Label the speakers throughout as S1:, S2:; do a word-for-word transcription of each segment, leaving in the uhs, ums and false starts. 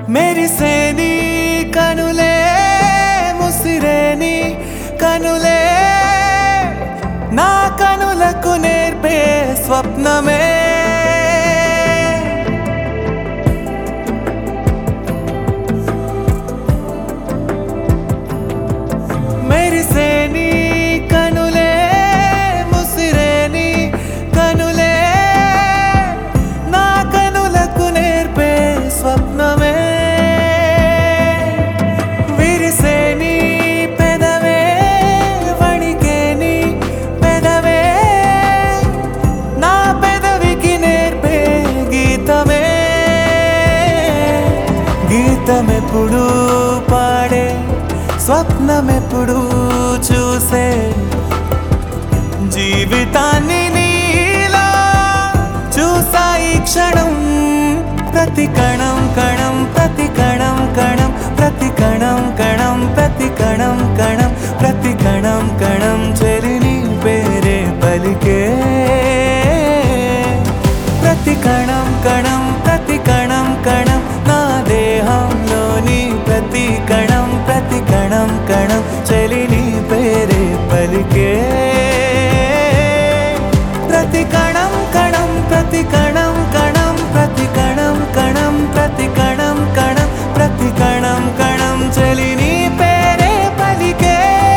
S1: మెరిసే నీ కనులే ముసిరే నీ కనులే నా కనులకు నేర్పే స్వప్నమే మెరిసే నీ కనులే ముసిరే నీ కనులే నా కనులకు నేర్పే స్వప్నమే విరిసే నీ పెదవే వణికే నీ పెదవే నా పెదవికి నేర్పే గీతమే గీతమెప్పుడు పాడే స్వప్నమెప్పుడు చూసే జీవితాన్ని నీలా చూసా ఈ క్షణం ప్రతి కణం కణం ప్రతి కణం కణం ప్రతి కణం కణం ప్రతి కణం కణం ప్రతి కణం కణం చెలిని పేరే పలికే ప్రతి కణం కణం ప్రతి కణం కణం నా దేహంలోని ప్రతి కణం ప్రతి కణం కణం చెలిని పేరే పలికే ప్రతి కణం కణం ప్రతి కణం కణం ప్రతి కణం కణం ప్రతి కణం కణం ప్రతి కణం కణం చెలిని పేరే పలికే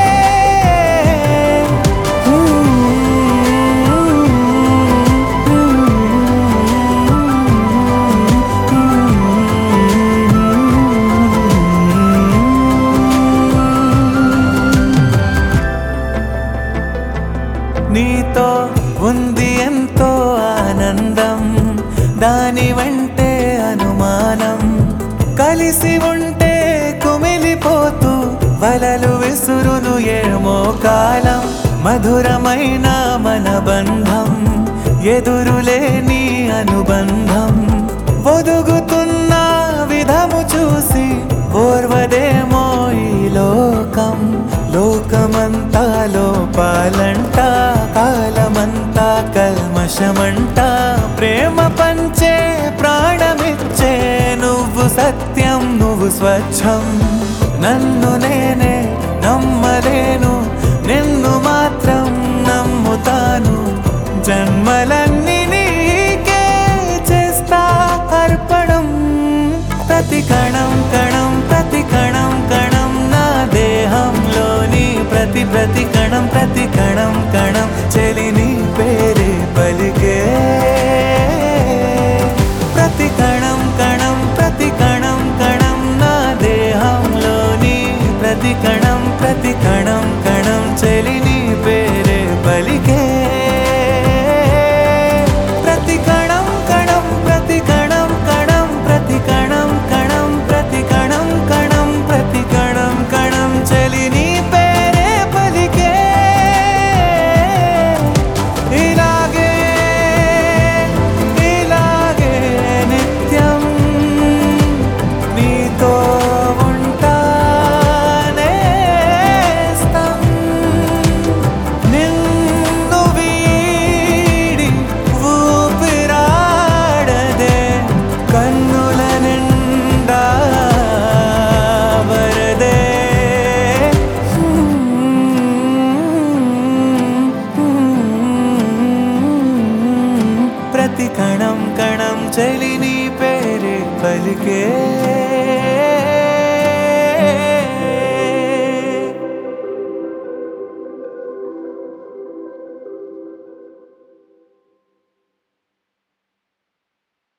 S1: నీతో ఉంది ఎంతో ఆనందం దాని వెంటే అనుమానం కలిసి ఉంటే కుమిలిపోతూ వలలు విసురును ఏమో కాలం మధురమైన మన బంధం ఎదురులేని అనుబంధం ఒదుగుతున్న విధము చూసి ఓర్వదేమో ఈ లోకం లోకమంతా లోపాలంట కాలమంతా కల్మషమంట ప్రేమ పంచే ప్రాణమిచ్చే నువ్వు సత్యం నువ్వు స్వచ్ఛం నన్ను నేనే నమ్మలేను నిన్ను మాత్రం నమ్ముతాను జన్మలన్నీ నీకే చేస్తా అర్పణం ప్రతి కణం కణం ప్రతి కణం కణం నా దేహంలోని ప్రతి ప్రతి కణం ప్రతి కణం కణం చెలిని పేరే పలికే ప్రతి కణం కణం ప్రతి కణం కణం నా దేహంలోని ప్రతి కణం ప్రతి కణం కణం చెలిని పేరే పలికే ప్రతి కణం కణం ప్రతి కణం కణం ప్రతి కణం కణం ప్రతి కణం కణం ప్రతి కణం కణం చెలిని పేరే పలికే ఇలాగే ఇలాగే నిత్యం నీతో ఉంటానేస్తం నిన్ను వీడి ఊపిరాడదే కన్నుల నిండా వరదే ప్రతి కణం కణం చెలిని పేరే పలికే